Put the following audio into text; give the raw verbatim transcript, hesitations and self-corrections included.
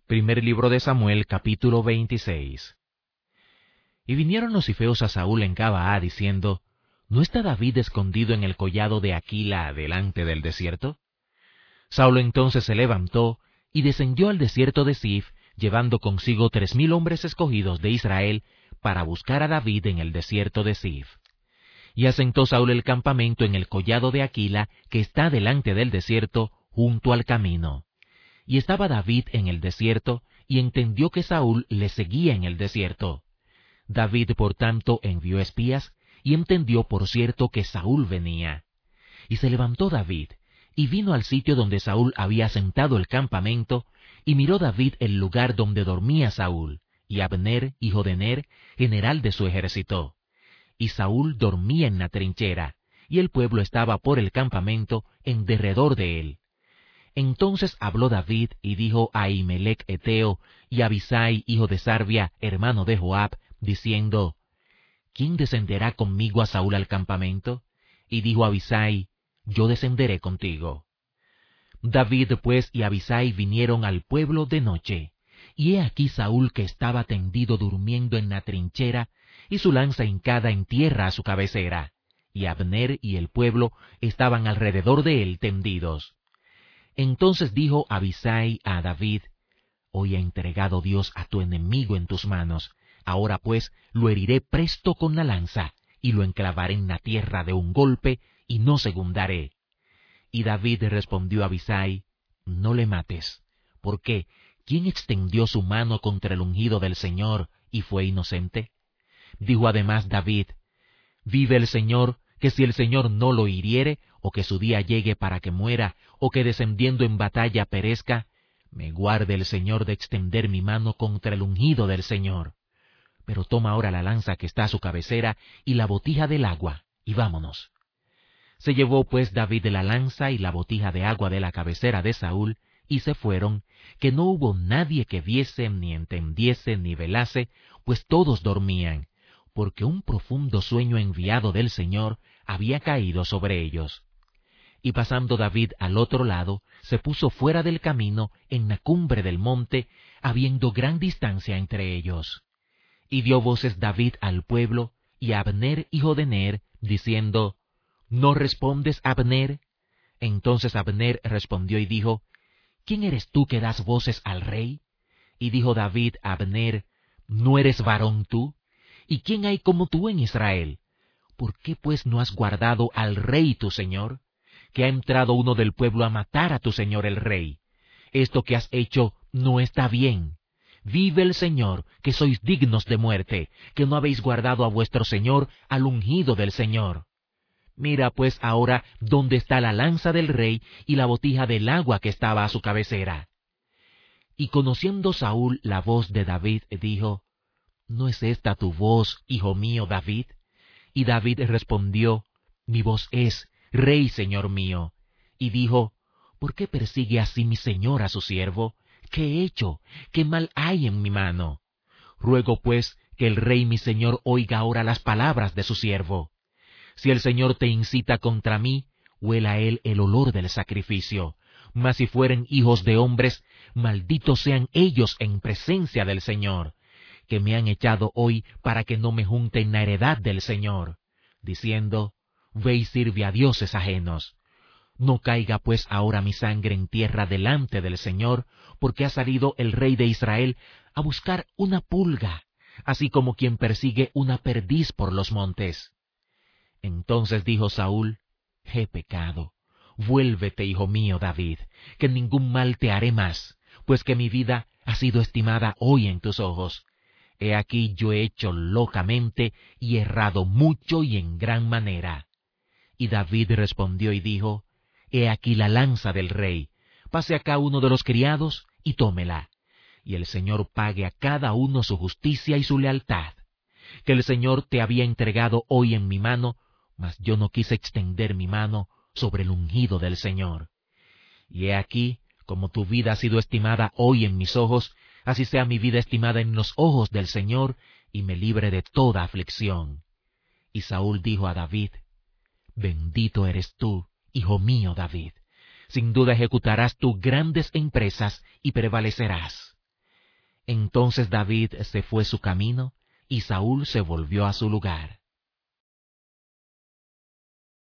Primer libro de Samuel, capítulo veintiséis. Y vinieron los ifeos a Saúl en Gabaa, diciendo, ¿no está David escondido en el collado de Aquila delante del desierto? Saúl entonces se levantó y descendió al desierto de Zif, llevando consigo tres mil hombres escogidos de Israel para buscar a David en el desierto de Zif. Y asentó Saúl el campamento en el collado de Aquila, que está delante del desierto, junto al camino. Y estaba David en el desierto, y entendió que Saúl le seguía en el desierto. David, por tanto, envió espías, y entendió por cierto que Saúl venía. Y se levantó David, y vino al sitio donde Saúl había asentado el campamento, y miró David el lugar donde dormía Saúl, y Abner, hijo de Ner, general de su ejército. Y Saúl dormía en la trinchera, y el pueblo estaba por el campamento en derredor de él. Entonces habló David y dijo a Ahimelech Eteo y a Abisai, hijo de Sarvia, hermano de Joab, diciendo, ¿quién descenderá conmigo a Saúl al campamento? Y dijo Abisai, yo descenderé contigo. David pues y Abisai vinieron al pueblo de noche, y he aquí Saúl que estaba tendido durmiendo en la trinchera, y su lanza hincada en tierra a su cabecera, y Abner y el pueblo estaban alrededor de él tendidos. Entonces dijo Abisai a David, hoy ha entregado Dios a tu enemigo en tus manos, ahora pues lo heriré presto con la lanza, y lo enclavaré en la tierra de un golpe, y no segundaré. Y David respondió a Abisai, no le mates, porque ¿quién extendió su mano contra el ungido del Señor y fue inocente? Dijo además David, vive el Señor, que si el Señor no lo hiriere, o que su día llegue para que muera, o que descendiendo en batalla perezca, me guarde el Señor de extender mi mano contra el ungido del Señor. Pero toma ahora la lanza que está a su cabecera y la botija del agua, y vámonos. Se llevó pues David la lanza y la botija de agua de la cabecera de Saúl, y se fueron, que no hubo nadie que viese, ni entendiese, ni velase, pues todos dormían, porque un profundo sueño enviado del Señor había caído sobre ellos. Y pasando David al otro lado, se puso fuera del camino, en la cumbre del monte, habiendo gran distancia entre ellos. Y dio voces David al pueblo, y a Abner hijo de Ner, diciendo, ¿no respondes, Abner? Entonces Abner respondió y dijo, ¿quién eres tú que das voces al rey? Y dijo David a Abner, ¿no eres varón tú? ¿Y quién hay como tú en Israel? ¿Por qué pues no has guardado al rey tu señor? Que ha entrado uno del pueblo a matar a tu señor el rey. Esto que has hecho no está bien. Vive el Señor, que sois dignos de muerte, que no habéis guardado a vuestro señor, al ungido del Señor. Mira pues ahora dónde está la lanza del rey y la botija del agua que estaba a su cabecera. Y conociendo Saúl la voz de David, dijo, ¿no es esta tu voz, hijo mío David? Y David respondió, mi voz es, Rey, señor mío. Y dijo, ¿por qué persigue así mi señor a su siervo? ¿Qué he hecho? ¿Qué mal hay en mi mano? Ruego pues que el rey mi señor oiga ahora las palabras de su siervo. Si el Señor te incita contra mí, huela a él el olor del sacrificio. Mas si fueren hijos de hombres, malditos sean ellos en presencia del Señor, que me han echado hoy para que no me junte en la heredad del Señor, diciendo, ve y sirve a dioses ajenos. No caiga pues ahora mi sangre en tierra delante del Señor, porque ha salido el rey de Israel a buscar una pulga, así como quien persigue una perdiz por los montes. Entonces dijo Saúl, he pecado. Vuélvete, hijo mío David, que ningún mal te haré más, pues que mi vida ha sido estimada hoy en tus ojos. He aquí yo he hecho locamente y errado mucho y en gran manera. Y David respondió y dijo, he aquí la lanza del rey, pase acá uno de los criados y tómela, y el Señor pague a cada uno su justicia y su lealtad. Que el Señor te había entregado hoy en mi mano, mas yo no quise extender mi mano sobre el ungido del Señor. Y he aquí, como tu vida ha sido estimada hoy en mis ojos, así sea mi vida estimada en los ojos del Señor, y me libre de toda aflicción. Y Saúl dijo a David, bendito eres tú, hijo mío David. Sin duda ejecutarás tú grandes empresas y prevalecerás. Entonces David se fue su camino, y Saúl se volvió a su lugar.